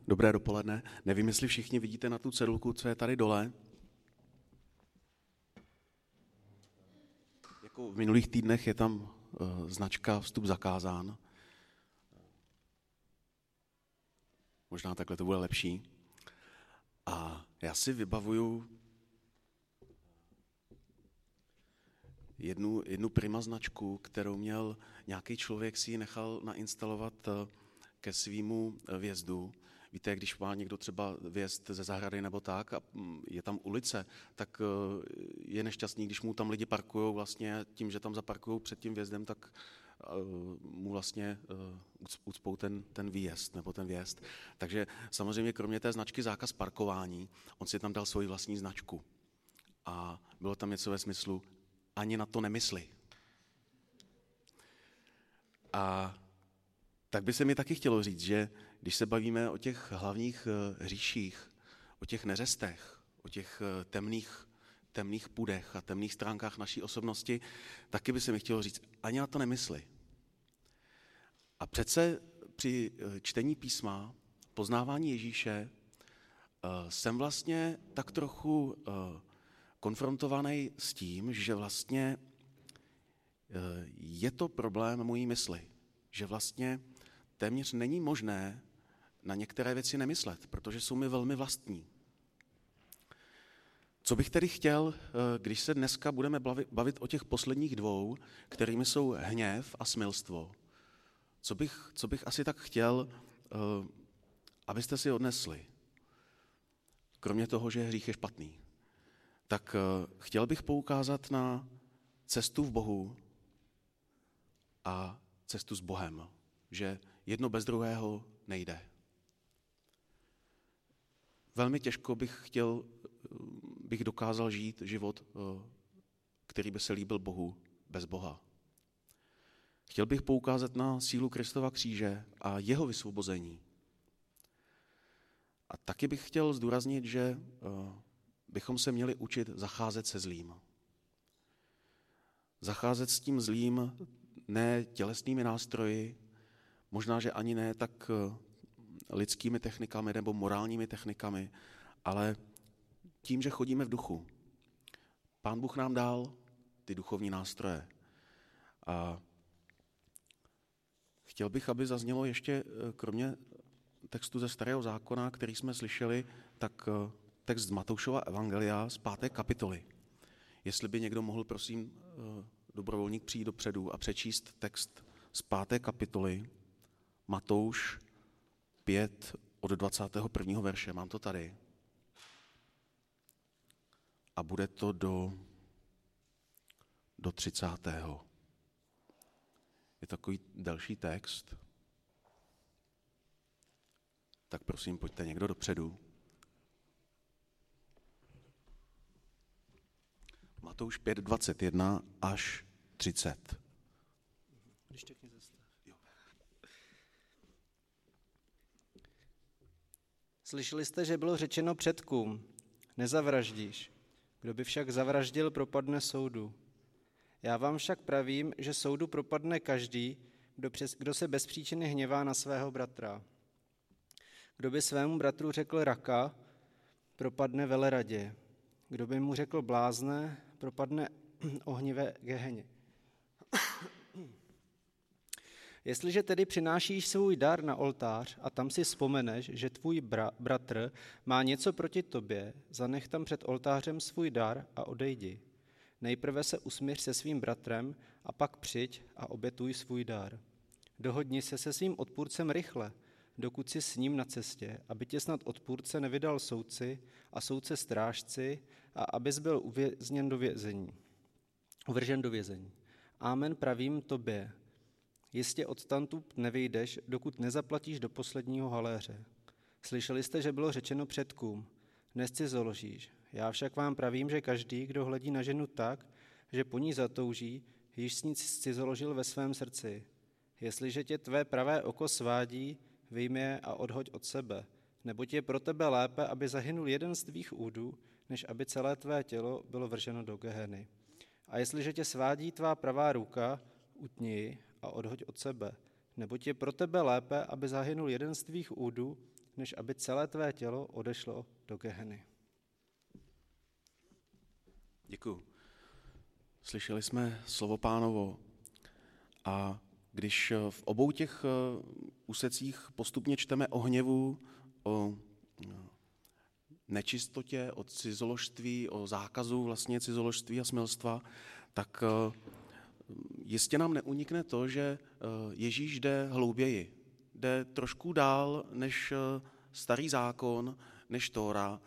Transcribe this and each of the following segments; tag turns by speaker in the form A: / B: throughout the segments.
A: Dobré dopoledne. Nevím, jestli všichni vidíte na tu cedulku, co je tady dole. Jako v minulých týdnech je tam značka vstup zakázán. Možná takhle to bude lepší. A já si vybavuju jednu Prima značku, kterou měl nějaký člověk, si ji nechal nainstalovat ke svýmu vjezdu. Víte, když má někdo třeba vjezd ze zahrady nebo tak a je tam ulice, tak je nešťastný, když mu tam lidi parkují vlastně tím, že tam zaparkují před tím vjezdem, tak mu vlastně ucpou ten výjezd nebo ten vjezd. Takže samozřejmě kromě té značky zákaz parkování, on si tam dal svoji vlastní značku. A bylo tam něco ve smyslu, ani na to nemysli. A tak by se mi taky chtělo říct, že když se bavíme o těch hlavních hříších, o těch neřestech, o těch temných pudech a temných stránkách naší osobnosti, taky by se mi chtělo říct, ani na to nemysli. A přece při čtení písma, poznávání Ježíše, jsem vlastně tak trochu konfrontovaný s tím, že vlastně je to problém mojí mysli, že vlastně téměř není možné na některé věci nemyslet, protože jsou mi velmi vlastní. Co bych tedy chtěl, když se dneska budeme bavit o těch posledních dvou, kterými jsou hněv a smilstvo, co bych asi tak chtěl, abyste si odnesli, kromě toho, že hřích je špatný, tak chtěl bych poukázat na cestu v Bohu a cestu s Bohem, že jedno bez druhého nejde. Velmi těžko bych dokázal žít život, který by se líbil Bohu, bez Boha. Chtěl bych poukázat na sílu Kristova kříže a jeho vysvobození. A taky bych chtěl zdůraznit, že bychom se měli učit zacházet se zlým. Zacházet s tím zlým ne tělesnými nástroji, možná, že ani ne tak lidskými technikami nebo morálními technikami, ale tím, že chodíme v duchu. Pán Bůh nám dal ty duchovní nástroje. A chtěl bych, aby zaznělo ještě, kromě textu ze Starého zákona, který jsme slyšeli, tak text z Matoušova evangelia z 5. kapitoly. Jestli by někdo mohl, prosím, dobrovolník přijít dopředu a přečíst text z 5. kapitoly, Matouš 5 od 21. verše. Mám to tady. A bude to do 30. Je takový delší text. Tak prosím, pojďte někdo dopředu. Matouš 5, 21 až 30.
B: Když tak mě zastav. Slyšeli jste, že bylo řečeno předkům, nezavraždíš. Kdo by však zavraždil, propadne soudu. Já vám však pravím, že soudu propadne každý, kdo se bez příčiny hněvá na svého bratra. Kdo by svému bratru řekl raka, propadne veleradě. Kdo by mu řekl blázne, propadne ohnivé geheně. Jestliže tedy přinášíš svůj dar na oltář a tam si vzpomeneš, že tvůj bratr má něco proti tobě, zanech tam před oltářem svůj dar a odejdi. Nejprve se usmíř se svým bratrem a pak přijď a obětuj svůj dar. Dohodni se se svým odpůrcem rychle, dokud jsi s ním na cestě, aby tě snad odpůrce nevydal soudci a soudce strážci a abys byl uvržen do vězení. Amen pravím tobě, jistě odtamtud nevyjdeš, dokud nezaplatíš do posledního haléře. Slyšeli jste, že bylo řečeno předkům, nescizoložíš. Já však vám pravím, že každý, kdo hledí na ženu tak, že po ní zatouží, již s ní scizoložil ve svém srdci. Jestliže tě tvé pravé oko svádí, vyjmi je a odhoď od sebe, neboť je pro tebe lépe, aby zahynul jeden z tvých údů, než aby celé tvé tělo bylo vrženo do geheny. A jestliže tě svádí tvá pravá ruka, utni ji a odhoď od sebe, neboť je pro tebe lépe, aby zahynul jeden z tvých údů, než aby celé tvé tělo odešlo do Geheny.
A: Děkuju. Slyšeli jsme slovo Pánovo a když v obou těch úsecích postupně čteme o hněvu, o nečistotě, o cizoložství, o zákazu vlastně cizoložství a smilstva, tak jistě nám neunikne to, že Ježíš jde hlouběji. Jde trošku dál než starý zákon, než Tóra.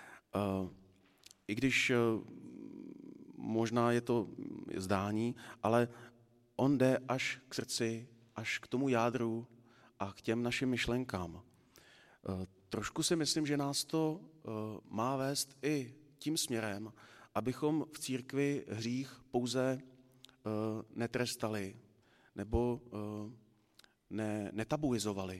A: I když možná je to zdání, ale on jde až k srdci, až k tomu jádru a k těm našim myšlenkám. Trošku si myslím, že nás to má vést i tím směrem, abychom v církvi hřích pouze netrestali nebo netabuizovali.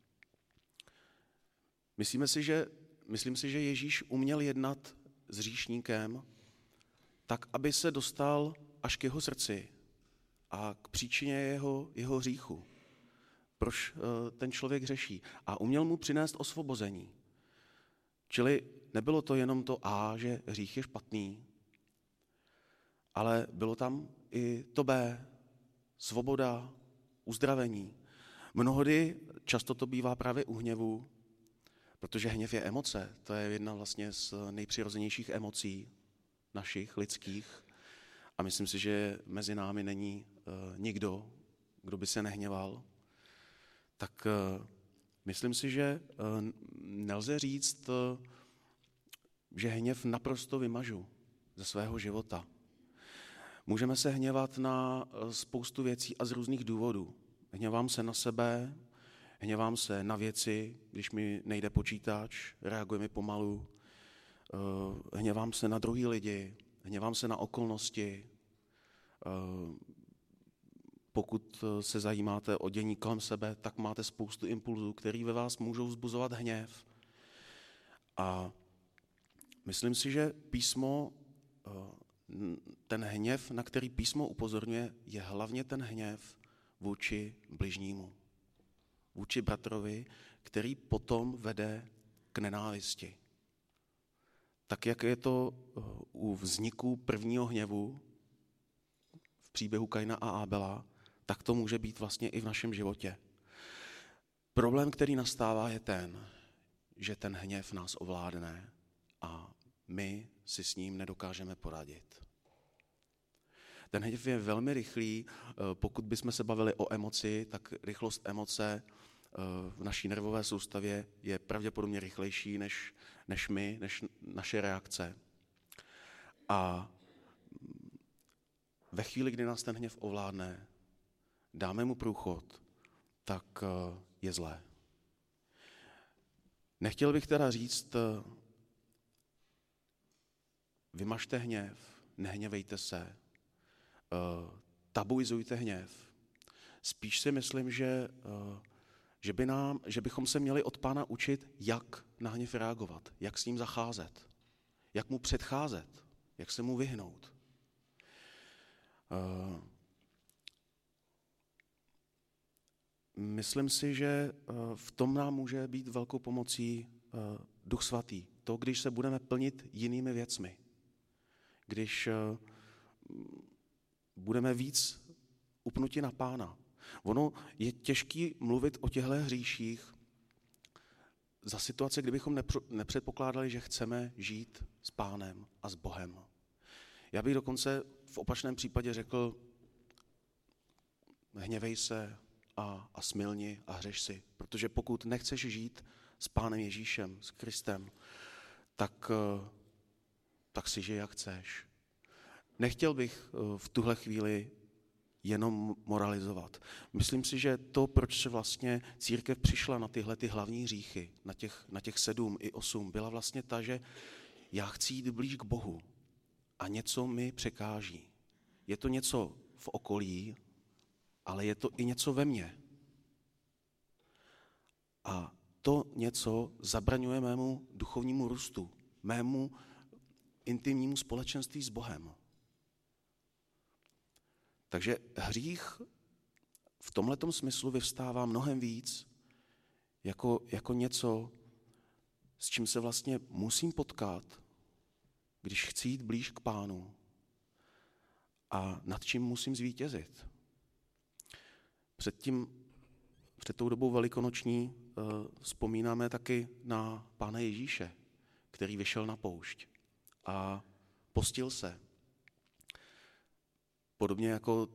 A: Myslím si, že Ježíš uměl jednat s hříšníkem tak, aby se dostal až k jeho srdci a k příčině jeho hříchu. Proč ten člověk řeší. A uměl mu přinést osvobození. Čili nebylo to jenom to že hřích je špatný, ale bylo tam i to B, svoboda, uzdravení. Mnohdy, často to bývá právě u hněvu, protože hněv je emoce, to je jedna vlastně z nejpřirozenějších emocí našich, lidských. A myslím si, že mezi námi není nikdo, kdo by se nehněval. Tak myslím si, že nelze říct, že hněv naprosto vymažu ze svého života. Můžeme se hněvat na spoustu věcí a z různých důvodů. Hněvám se na sebe, hněvám se na věci, když mi nejde počítač, reaguje mi pomalu, hněvám se na druhý lidi, hněvám se na okolnosti. Pokud se zajímáte o dění kolem sebe, tak máte spoustu impulzů, které ve vás můžou vzbuzovat hněv. A myslím si, že písmo, ten hněv, na který písmo upozorňuje, je hlavně ten hněv vůči bližnímu, vůči bratrovi, který potom vede k nenávisti. Tak, jak je to u vzniku prvního hněvu v příběhu Kaina a Ábela, tak to může být vlastně i v našem životě. Problém, který nastává, je ten, že ten hněv nás ovládne a my si s ním nedokážeme poradit. Ten hněv je velmi rychlý, pokud bychom se bavili o emoci, tak rychlost emoce v naší nervové soustavě je pravděpodobně rychlejší než naše reakce. A ve chvíli, kdy nás ten hněv ovládne, dáme mu průchod, tak je zlé. Nechtěl bych teda říct, vymažte hněv, nehněvejte se, tabuizujte hněv. Spíš si myslím, že bychom se měli od Pána učit, jak na hněv reagovat, jak s ním zacházet, jak mu předcházet, jak se mu vyhnout. Myslím si, že v tom nám může být velkou pomocí Duch Svatý. To, když se budeme plnit jinými věcmi. Když budeme víc upnuti na Pána. Ono je těžký mluvit o těchto hříších za situace, kdybychom nepředpokládali, že chceme žít s Pánem a s Bohem. Já bych dokonce v opačném případě řekl, hněvej se a smilni a hřeš si. Protože pokud nechceš žít s Pánem Ježíšem, s Kristem, tak si žij, jak chceš. Nechtěl bych v tuhle chvíli jenom moralizovat. Myslím si, že to, proč vlastně církev přišla na tyhle ty hlavní hříchy, na těch 7 i 8, byla vlastně ta, že já chci jít blíž k Bohu a něco mi překáží. Je to něco v okolí, ale je to i něco ve mně. A to něco zabraňuje mému duchovnímu růstu, mému intimnímu společenství s Bohem. Takže hřích v tomhletom smyslu vyvstává mnohem víc jako něco, s čím se vlastně musím potkat, když chci jít blíž k Pánu a nad čím musím zvítězit. Před tou dobou velikonoční vzpomínáme taky na Pána Ježíše, který vyšel na poušť a postil se. Podobně jako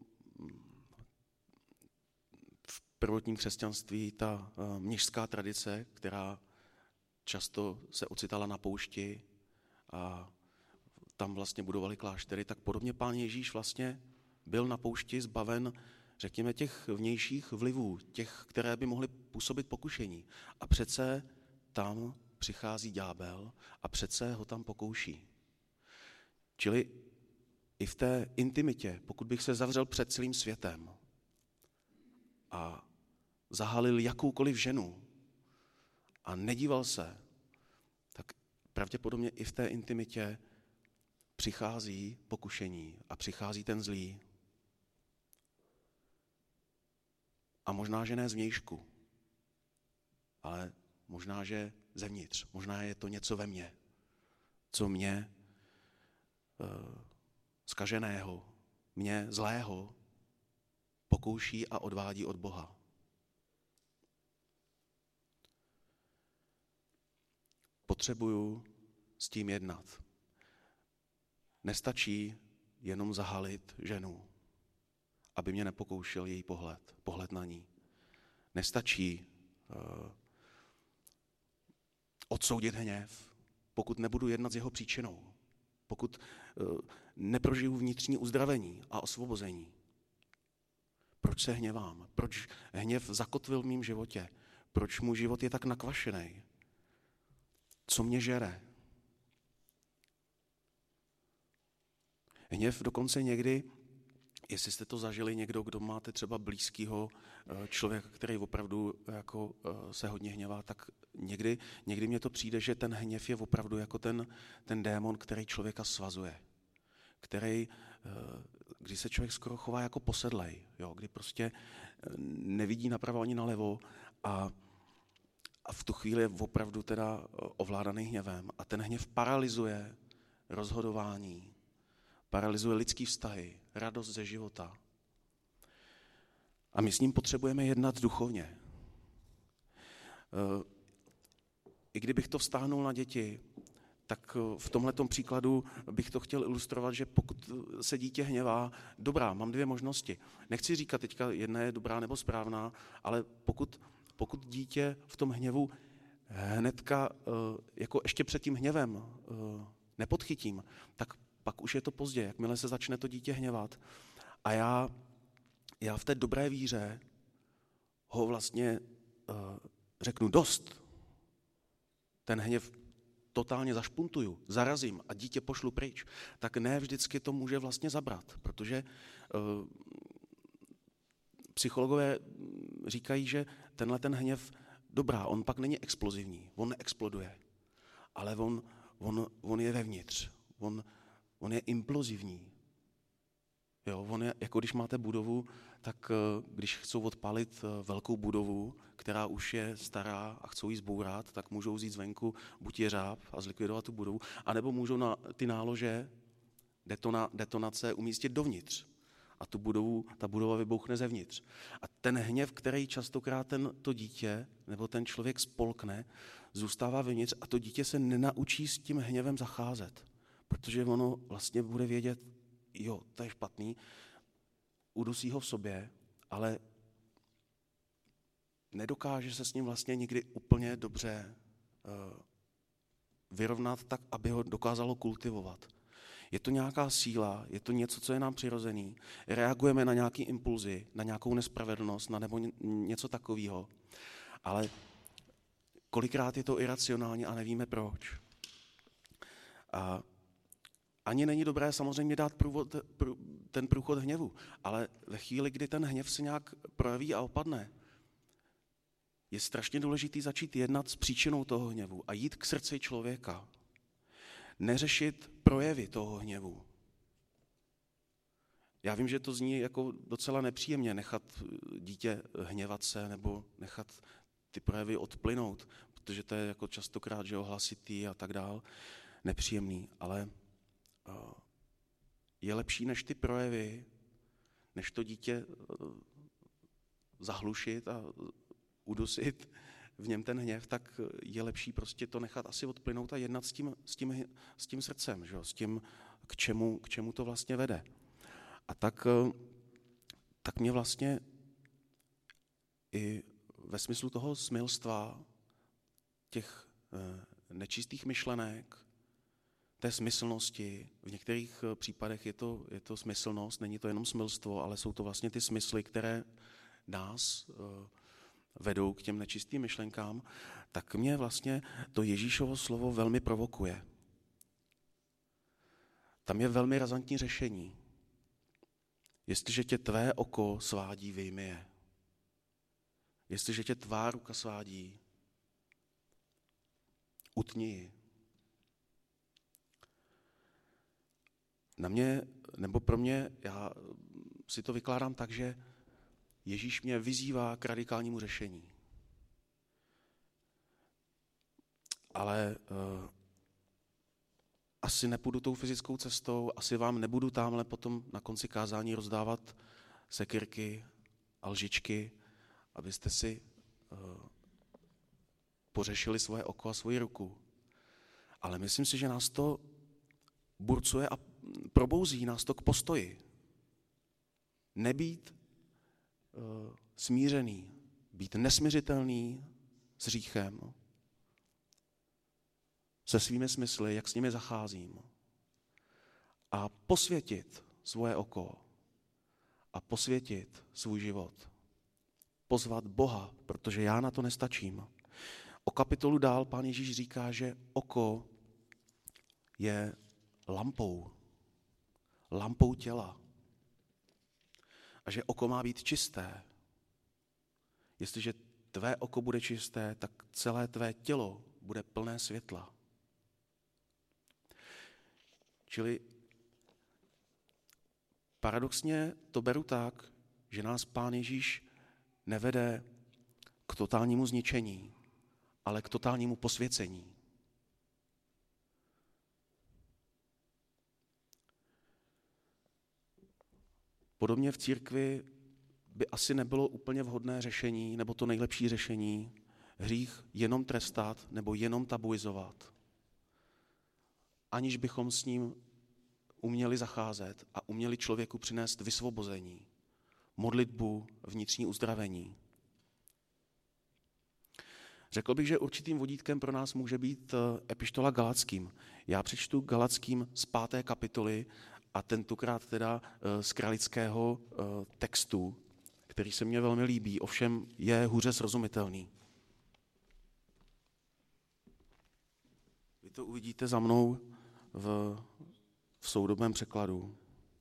A: v prvotním křesťanství ta mnišská tradice, která často se ocitala na poušti a tam vlastně budovali kláštery, tak podobně Pán Ježíš vlastně byl na poušti zbaven, řekněme, těch vnějších vlivů, těch, které by mohly působit pokušení. A přece tam přichází ďábel a přece ho tam pokouší. Čili i v té intimitě, pokud bych se zavřel před celým světem a zahalil jakoukoliv ženu a nedíval se, tak pravděpodobně i v té intimitě přichází pokušení a přichází ten zlý. A možná, že ne zvnějšku, ale možná, že zevnitř. Možná je to něco ve mně, co mě zkaženého, mě zlého pokouší a odvádí od Boha. Potřebuju s tím jednat. Nestačí jenom zahalit ženu, aby mě nepokoušel její pohled na ní. Nestačí odsoudit hněv, pokud nebudu jednat s jeho příčinou, pokud neprožiju vnitřní uzdravení a osvobození. Proč se hněvám? Proč hněv zakotvil v mém životě? Proč můj život je tak nakvašený? Co mě žere? Hněv dokonce někdy, jestli jste to zažili někdo, kdo máte třeba blízkého člověka, který opravdu jako se hodně hněvá, tak někdy mně to přijde, že ten hněv je opravdu jako ten démon, který člověka svazuje. Kdy se člověk skoro chová jako posedlej, jo? Kdy prostě nevidí napravo ani nalevo a v tu chvíli je opravdu teda ovládaný hněvem. A ten hněv paralyzuje rozhodování, paralyzuje lidský vztahy, radost ze života. A my s ním potřebujeme jednat duchovně. I kdybych to vztáhnul na děti, tak v tomhletom příkladu bych to chtěl ilustrovat, že pokud se dítě hněvá, dobrá, mám dvě možnosti. Nechci říkat teďka, jedna je dobrá nebo správná, ale pokud dítě v tom hněvu hnedka, jako ještě před tím hněvem nepodchytím, tak pak už je to pozdě, jakmile se začne to dítě hněvat. A já v té dobré víře ho vlastně řeknu dost. Ten hněv totálně zašpuntuju, zarazím a dítě pošlu pryč, tak ne vždycky to může vlastně zabrat, protože psychologové říkají, že ten hněv, dobrá, on pak není explozivní, on neexploduje, ale on je vevnitř, on je implozivní. Jo, on je, jako když máte budovu, tak když chcou odpálit velkou budovu, která už je stará a chcou ji zbourat, tak můžou vzít zvenku buď jeřáb a zlikvidovat tu budovu, anebo můžou na ty nálože detonace umístit dovnitř. A ta budova vybouchne zevnitř. A ten hněv, který častokrát to dítě nebo ten člověk spolkne, zůstává vevnitř a to dítě se nenaučí s tím hněvem zacházet. Protože ono vlastně bude vědět, jo, to je špatný, udusí ho v sobě, ale nedokáže se s ním vlastně nikdy úplně dobře vyrovnat tak, aby ho dokázalo kultivovat. Je to nějaká síla, je to něco, co je nám přirozený. Reagujeme na nějaké impulzy, na nějakou nespravedlnost, nebo něco takového. Ale kolikrát je to iracionální a nevíme proč. A ani není dobré samozřejmě dát ten průchod hněvu, ale ve chvíli, kdy ten hněv se nějak projeví a opadne, je strašně důležitý začít jednat s příčinou toho hněvu a jít k srdci člověka. Neřešit projevy toho hněvu. Já vím, že to zní jako docela nepříjemně nechat dítě hněvat se nebo nechat ty projevy odplynout. protože to je jako častokrát, že hlasitý a tak dál, nepříjemný, ale je lepší než ty projevy, než to dítě zahlušit a udusit v něm ten hněv, tak je lepší prostě to nechat asi odplynout a jednat s tím srdcem, že? S tím, k čemu to vlastně vede. A tak mě vlastně i ve smyslu toho smilstva, těch nečistých myšlenek, té smyslnosti, v některých případech je to smyslnost, není to jenom smilstvo, ale jsou to vlastně ty smysly, které nás vedou k těm nečistým myšlenkám, tak mě vlastně to Ježíšovo slovo velmi provokuje. Tam je velmi razantní řešení. Jestliže tě tvé oko svádí, vyjmi je. Jestliže tě tvá ruka svádí, utni ji. Na mě, nebo pro mě, já si to vykládám tak, že Ježíš mě vyzývá k radikálnímu řešení. Ale asi nepůjdu tou fyzickou cestou, asi vám nebudu tamhle potom na konci kázání rozdávat sekyrky a lžičky, abyste si pořešili svoje oko a svoji ruku. Ale myslím si, že nás to burcuje a probouzí nás to k postoji. Nebýt smířený, být nesmiřitelný s hříchem, se svými smysly, jak s nimi zacházím. A posvětit svoje oko a posvětit svůj život. Pozvat Boha, protože já na to nestačím. O kapitolu dál Pán Ježíš říká, že oko je lampou těla. A že oko má být čisté. Jestliže tvé oko bude čisté, tak celé tvé tělo bude plné světla. Čili paradoxně to beru tak, že nás Pán Ježíš nevede k totálnímu zničení, ale k totálnímu posvěcení. Podobně v církvi by asi nebylo úplně vhodné řešení, nebo to nejlepší řešení, hřích jenom trestat nebo jenom tabuizovat, aniž bychom s ním uměli zacházet a uměli člověku přinést vysvobození, modlitbu, vnitřní uzdravení. Řekl bych, že určitým vodítkem pro nás může být epištola Galatským. Já přečtu Galatským z 5. kapitoly a tentokrát teda z kralického textu, který se mně velmi líbí, ovšem je hůře srozumitelný. Vy to uvidíte za mnou v soudobém překladu.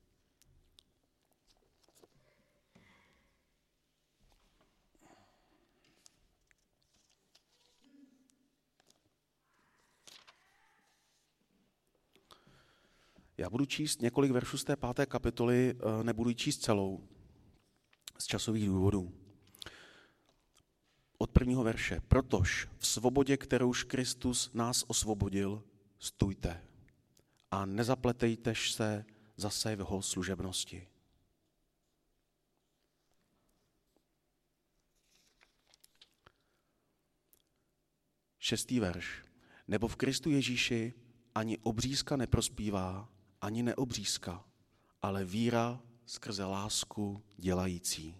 A: Já budu číst několik veršů z té 5. kapitoly, nebudu ji číst celou, z časových důvodů. Od 1. verše. Protož v svobodě, kterouž Kristus nás osvobodil, stůjte a nezapletejtež se zase v jeho služebnosti. Šestý verš. Nebo v Kristu Ježíši ani obřízka neprospívá, ani neobřízka, ale víra skrze lásku dělající.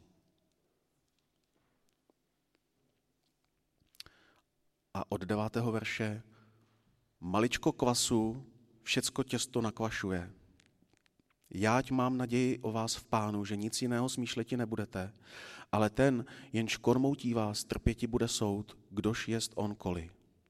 A: A od 9. verše. Maličko kvasu všecko těsto nakvašuje. Jáť mám naději o vás v Pánu, že nic jiného smýšleti nebudete, ale ten, jenž kormoutí vás, trpěti bude soud, kdož jest on koli.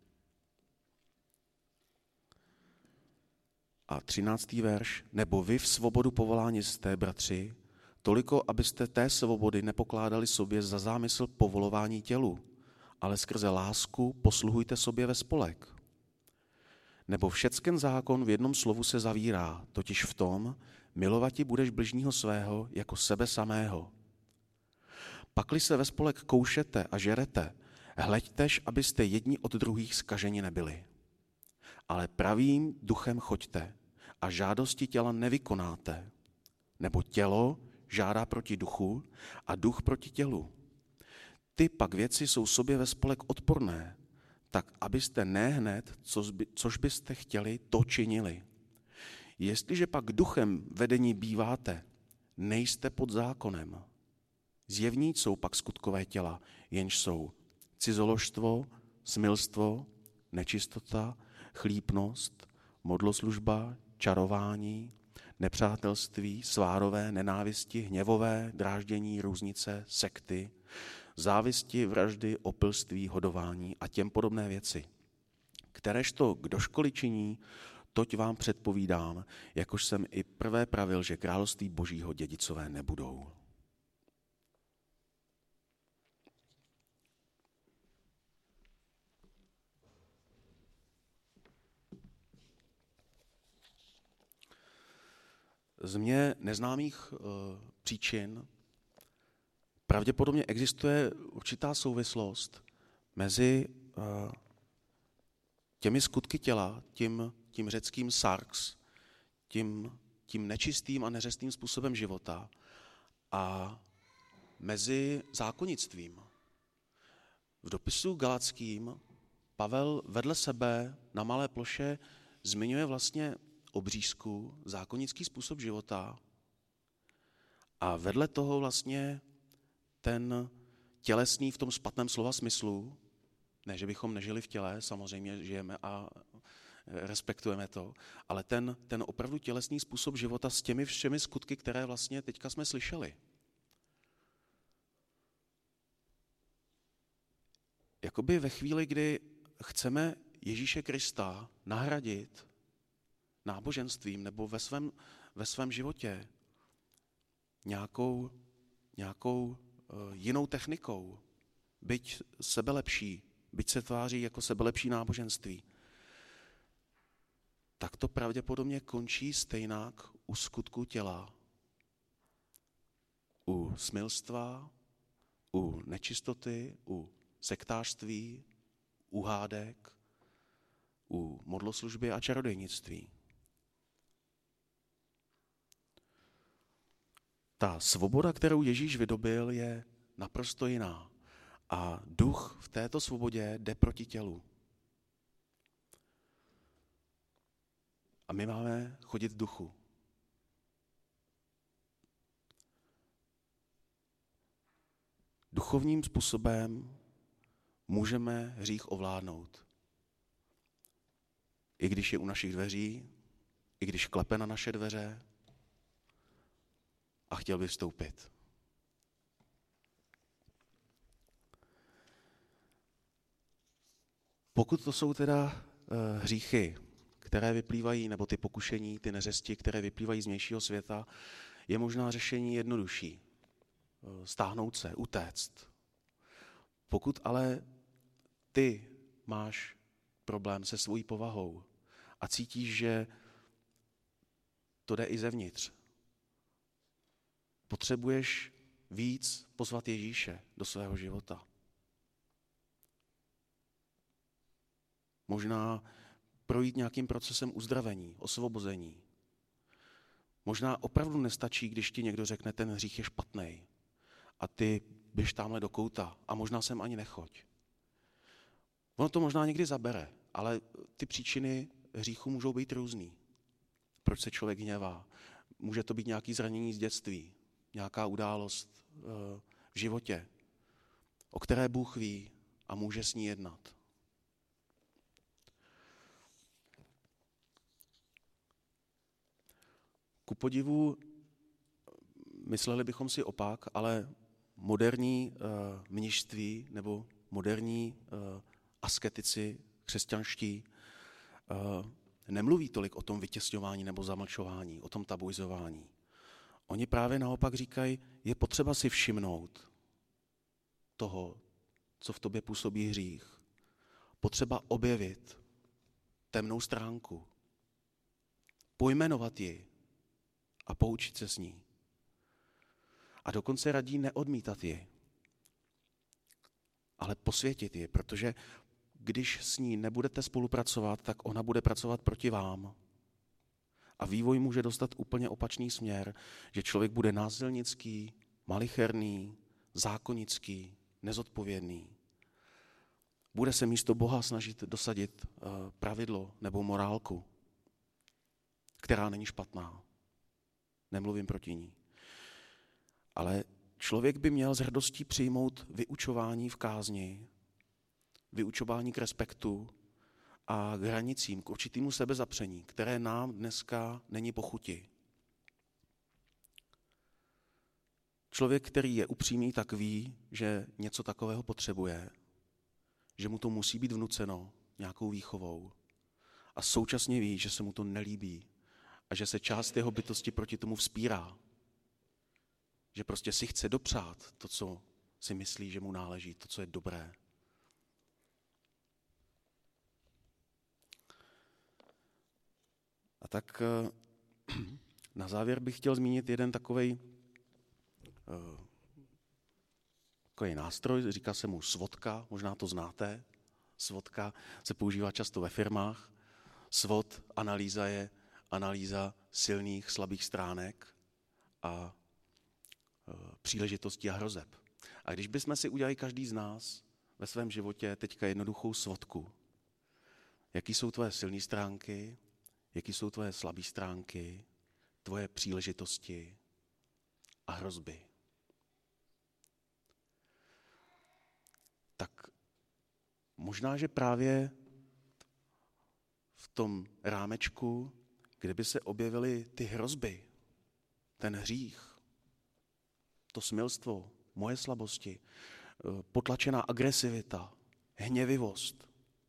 A: A 13. verš. Nebo vy v svobodu povoláni jste, bratři, toliko, abyste té svobody nepokládali sobě za zámysl povolování tělu, ale skrze lásku posluhujte sobě ve spolek. Nebo všecken zákon v jednom slovu se zavírá, totiž v tom, milovati budeš bližního svého jako sebe samého. Pakli se ve spolek koušete a žerete, Hleďtež, abyste jedni od druhých zkaženi nebyli. Ale pravým duchem choďte a žádosti těla nevykonáte, nebo tělo žádá proti duchu a duch proti tělu. Ty pak věci jsou sobě ve spolek odporné, tak abyste ne hned, což byste chtěli, to činili. Jestliže pak duchem vedení býváte, nejste pod zákonem. Zjevní jsou pak skutkové těla, jenž jsou cizoložstvo, smilstvo, nečistota, chlípnost, modloslužba, čarování, nepřátelství, svárové, nenávisti, hněvové, dráždění, různice, sekty, závisti, vraždy, opilství, hodování a těm podobné věci. Kteréžto kdo školy činí, toť vám předpovídám, jakož jsem i prvé pravil, že království božího dědicové nebudou. Z mně neznámých příčin pravděpodobně existuje určitá souvislost mezi těmi skutky těla, tím řeckým sarx, tím nečistým a neřestným způsobem života a mezi zákonictvím. V dopisu Galackým Pavel vedle sebe na malé ploše zmiňuje vlastně obřízku, zákonický způsob života a vedle toho vlastně ten tělesný v tom špatném slova smyslu, ne, že bychom nežili v těle, samozřejmě žijeme a respektujeme to, ale ten opravdu tělesný způsob života s těmi všemi skutky, které vlastně teďka jsme slyšeli. Jakoby ve chvíli, kdy chceme Ježíše Krista nahradit náboženstvím nebo ve svém životě nějakou jinou technikou, byť sebelepší, byť se tváří jako sebelepší náboženství, tak to pravděpodobně končí stejnak u skutku těla. U smilstva, u nečistoty, u sektářství, u hádek, u modloslužby a čarodejnictví. Ta svoboda, kterou Ježíš vydobil, je naprosto jiná. A duch v této svobodě jde proti tělu. A my máme chodit v duchu. Duchovním způsobem můžeme hřích ovládnout. I když je u našich dveří, i když klepe na naše dveře a chtěl by vstoupit. Pokud to jsou teda hříchy, které vyplývají, nebo ty pokušení, ty neřesti, které vyplývají z vnějšího světa, je možná řešení jednodušší. Stáhnout se, utéct. Pokud ale ty máš problém se svojí povahou a cítíš, že to jde i zevnitř, potřebuješ víc pozvat Ježíše do svého života. Možná projít nějakým procesem uzdravení, osvobození. Možná opravdu nestačí, když ti někdo řekne, ten hřích je špatnej a ty běž tamhle do kouta a možná sem ani nechoď. Ono to možná někdy zabere, ale ty příčiny hříchu můžou být různý. Proč se člověk hněvá? Může to být nějaké zranění z dětství, nějaká událost v životě, o které Bůh ví a může s ní jednat. Ku podivu, mysleli bychom si opak, ale moderní mnišství nebo moderní asketici křesťanští nemluví tolik o tom vytěsňování nebo zamlčování, o tom tabuizování. Oni právě naopak říkají, je potřeba si všimnout toho, co v tobě působí hřích. Potřeba objevit temnou stránku, pojmenovat ji a poučit se s ní. A dokonce radí neodmítat ji. ale posvětit ji, protože když s ní nebudete spolupracovat, tak ona bude pracovat proti vám. A vývoj může dostat úplně opačný směr, že člověk bude násilnický, malicherný, zákonický, nezodpovědný. Bude se místo Boha snažit dosadit pravidlo nebo morálku, která není špatná. Nemluvím proti ní. Ale člověk by měl s hrdostí přijmout vyučování v kázni, vyučování k respektu a k hranicím, k určitému sebezapření, které nám dneska není po chuti. Člověk, který je upřímný, tak ví, že něco takového potřebuje, že mu to musí být vnuceno nějakou výchovou a současně ví, že se mu to nelíbí a že se část jeho bytosti proti tomu vzpírá. Že prostě si chce dopřát to, co si myslí, že mu náleží, to, co je dobré. A tak na závěr bych chtěl zmínit jeden takový nástroj, říká se mu SWOT, možná to znáte. SWOT se používá často ve firmách. SWOT analýza je analýza silných, slabých stránek a příležitostí a hrozeb. A když bychom si udělali každý z nás ve svém životě teďka jednoduchou SWOTku, jaký jsou tvoje silné stránky, jaký jsou tvoje slabé stránky, tvoje příležitosti a hrozby. Tak možná, že právě v tom rámečku, kde by se objevily ty hrozby, ten hřích, to smilstvo, moje slabosti, potlačená agresivita, hněvivost.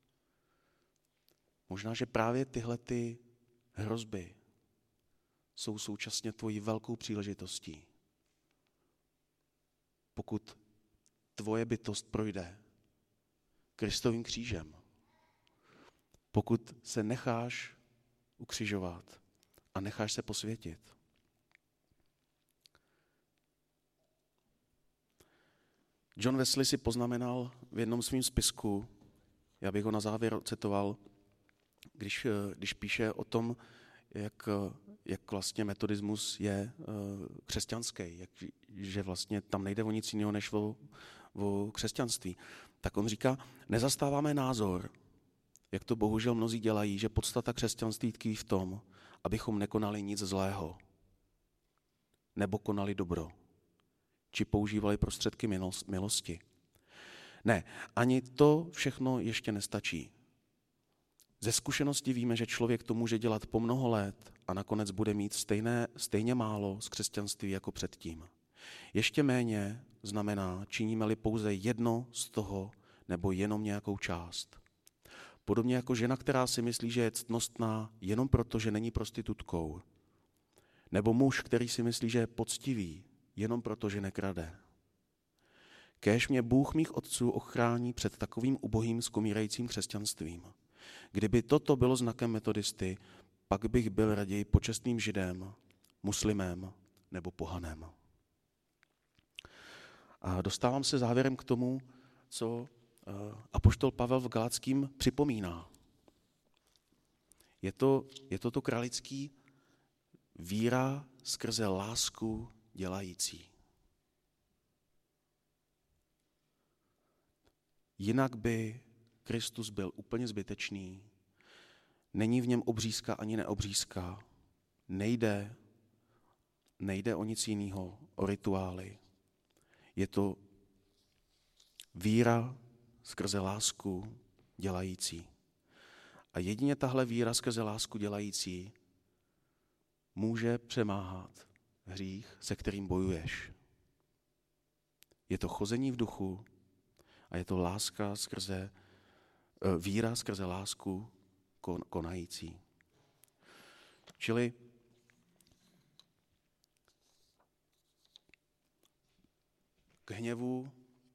A: Možná, že právě tyhle ty hrozby jsou současně tvojí velkou příležitostí. Pokud tvoje bytost projde Kristovým křížem, pokud se necháš ukřižovat a necháš se posvětit. John Wesley si poznamenal v jednom svým spisku, já bych ho na závěr citoval, když píše o tom, jak vlastně metodismus je křesťanský, že vlastně tam nejde o nic jiného než o křesťanství. Tak on říká, nezastáváme názor, jak to bohužel mnozí dělají, že podstata křesťanství tkví v tom, abychom nekonali nic zlého, nebo konali dobro, či používali prostředky milosti. Ne, ani to všechno ještě nestačí. Ze zkušenosti víme, že člověk to může dělat po mnoho let a nakonec bude mít stejně málo z křesťanství jako předtím. Ještě méně znamená, činíme-li pouze jedno z toho nebo jenom nějakou část. Podobně jako žena, která si myslí, že je ctnostná jenom proto, že není prostitutkou. Nebo muž, který si myslí, že je poctivý jenom proto, že nekrade. Kéž mě Bůh mých otců ochrání před takovým ubohým skomírajícím křesťanstvím. Kdyby toto bylo znakem metodisty, pak bych byl raději počestným židem, muslimem nebo pohanem. A dostávám se závěrem k tomu, co apoštol Pavel v Galackým připomíná. Je to kralický víra skrze lásku dělající. Jinak by Kristus byl úplně zbytečný, není v něm obřízka ani neobřízka, nejde o nic jiného, o rituály. Je to víra skrze lásku dělající. A jedině tahle víra skrze lásku dělající může přemáhat hřích, se kterým bojuješ. Je to chození v duchu a je to víra skrze lásku konající. Čili k hněvu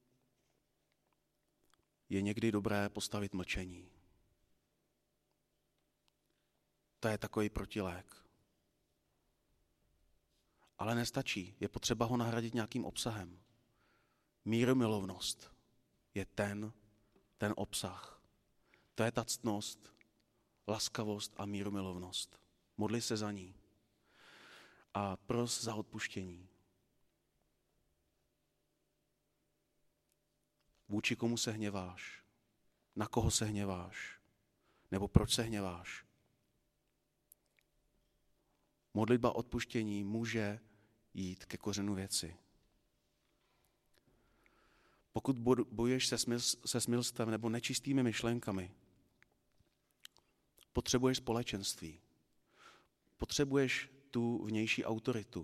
A: je někdy dobré postavit mlčení. To je takový protilék. Ale nestačí, je potřeba ho nahradit nějakým obsahem. Mírumilovnost. je ten obsah. To je ta ctnost, laskavost a mírumilovnost. Modli se za ní a pros za odpuštění. Vůči komu se hněváš? Na koho se hněváš? Nebo proč se hněváš? Modlitba odpuštění může jít ke kořenu věci. Pokud bojuješ se smilstvem nebo nečistými myšlenkami, potřebuješ společenství. Potřebuješ tu vnější autoritu.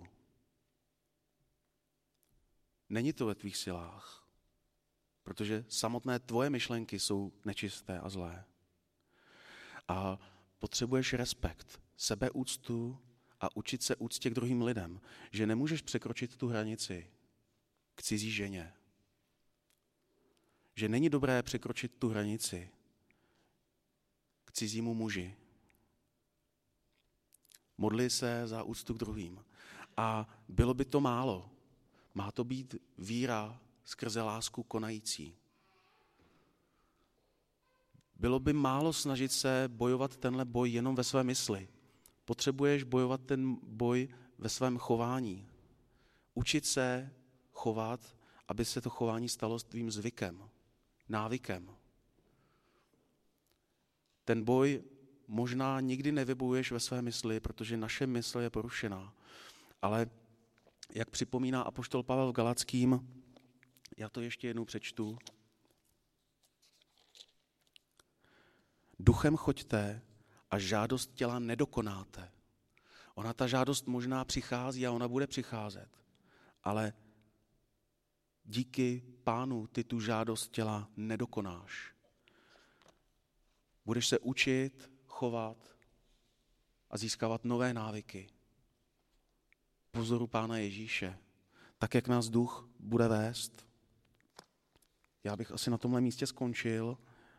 A: Není to ve tvých silách, protože samotné tvoje myšlenky jsou nečisté a zlé. A potřebuješ respekt, sebeúctu a učit se úctě k druhým lidem, že nemůžeš překročit tu hranici k cizí ženě. Že není dobré překročit tu hranici k cizímu muži. Modli se za úctu k druhým. A bylo by to málo. Má to být víra skrze lásku konající. Bylo by málo snažit se bojovat tenhle boj jenom ve své mysli. Potřebuješ bojovat ten boj ve svém chování. Učit se chovat, aby se to chování stalo tvým zvykem, návykem. Ten boj možná nikdy nevybojuješ ve své mysli, protože naše mysl je porušená. Ale jak připomíná apoštol Pavel v Galackým, já to ještě jednou přečtu. Duchem choďte a žádost těla nedokonáte. Ona ta žádost možná přichází a ona bude přicházet, ale díky Pánu ty tu žádost těla nedokonáš. Budeš se učit, chovat a získávat nové návyky. Po vzoru Pána Ježíše, tak jak nás duch bude vést. Já bych asi na tomhle místě skončil.